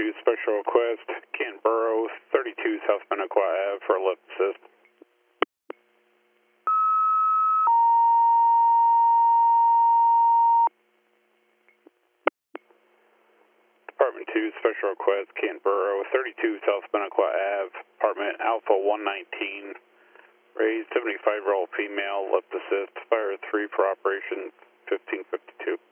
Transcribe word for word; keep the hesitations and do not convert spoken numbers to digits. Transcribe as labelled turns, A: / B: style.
A: two, special request, Canton Borough, thirty-two South Minnequaw Ave for lift assist. Department two, special request, Canton Borough, thirty-two South Minnequaw Ave, apartment Alpha one nineteen, raised seventy-five-year-old female, lift assist, fire three for operation fifteen fifty-two.